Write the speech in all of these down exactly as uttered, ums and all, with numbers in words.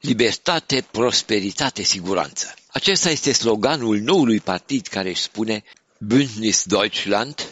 Libertate, prosperitate, siguranță. Acesta este sloganul noului partid care își spune Bündnis Deutschland,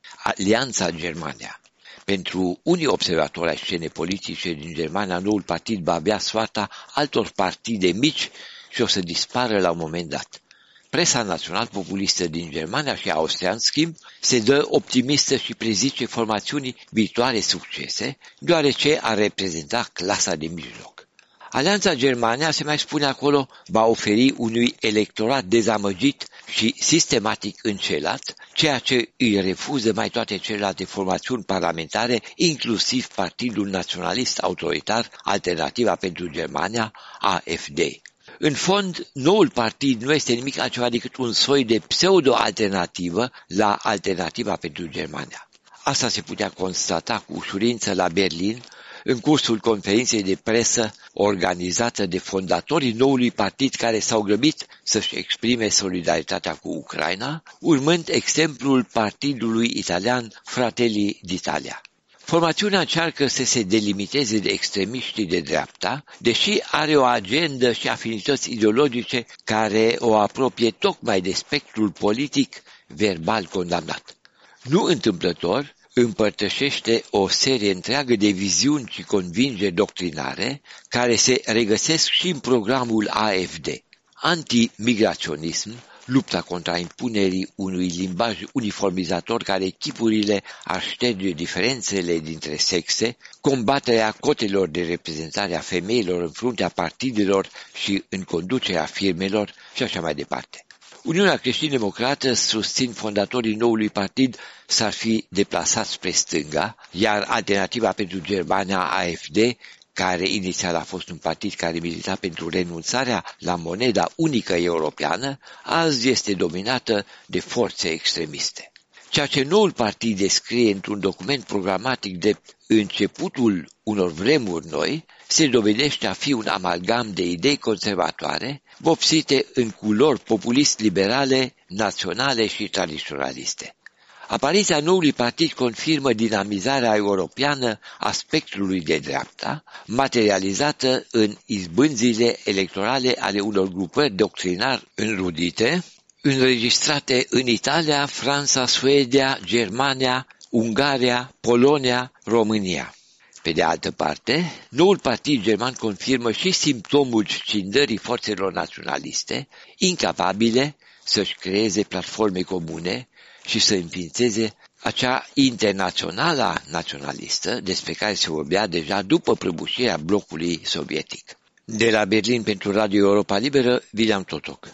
Alianța Germania. Pentru unii observatori ai scenei politice din Germania, noul partid va avea soarta altor partide mici și o să dispară la un moment dat. Presa național-populistă din Germania și Austria, în schimb, se dă optimistă și prezice formațiunii viitoare succese, deoarece ar reprezenta clasa de mijloc. Alianța Germania, se mai spune acolo, va oferi unui electorat dezamăgit și sistematic înșelat, ceea ce îi refuză mai toate celelalte formațiuni parlamentare, inclusiv Partidul Naționalist Autoritar, Alternativa pentru Germania, A F D. În fond, noul partid nu este nimic altceva decât un soi de pseudo-alternativă la Alternativa pentru Germania. Asta se putea constata cu ușurință la Berlin, în cursul conferinței de presă organizată de fondatorii noului partid care s-au grăbit să-și exprime solidaritatea cu Ucraina, urmând exemplul partidului italian Fratelli d'Italia. Formațiunea încearcă să se delimiteze de extremiștii de dreapta, deși are o agendă și afinități ideologice care o apropie tocmai de spectrul politic verbal condamnat. Nu întâmplător, împărtășește o serie întreagă de viziuni și convingeri doctrinare care se regăsesc și în programul A F D. Antimigraționism, lupta contra impunerii unui limbaj uniformizator care chipurile ar șterge diferențele dintre sexe, combaterea cotelor de reprezentare a femeilor în fruntea partidelor și în conducerea firmelor și așa mai departe. Uniunea Creștin-Democrată, susțin fondatorii noului partid, s-ar fi deplasat spre stânga, iar Alternativa pentru Germania, A F D, care inițial a fost un partid care milita pentru renunțarea la moneda unică europeană, azi este dominată de forțe extremiste. Ceea ce noul partid descrie într-un document programatic de începutul unor vremuri noi, se dovedește a fi un amalgam de idei conservatoare, vopsite în culori populist-liberale, naționale și tradiționaliste. Apariția noului partid confirmă dinamizarea europeană a spectrului de dreapta, materializată în izbânzile electorale ale unor grupări doctrinar înrudite, înregistrate în Italia, Franța, Suedia, Germania, Ungaria, Polonia, România. Pe de altă parte, noul partid german confirmă și simptomul scindării forțelor naționaliste, incapabile să-și creeze platforme comune și să înființeze acea internațională naționalistă despre care se vorbea deja după prăbușirea blocului sovietic. De la Berlin pentru Radio Europa Liberă, William Totoc.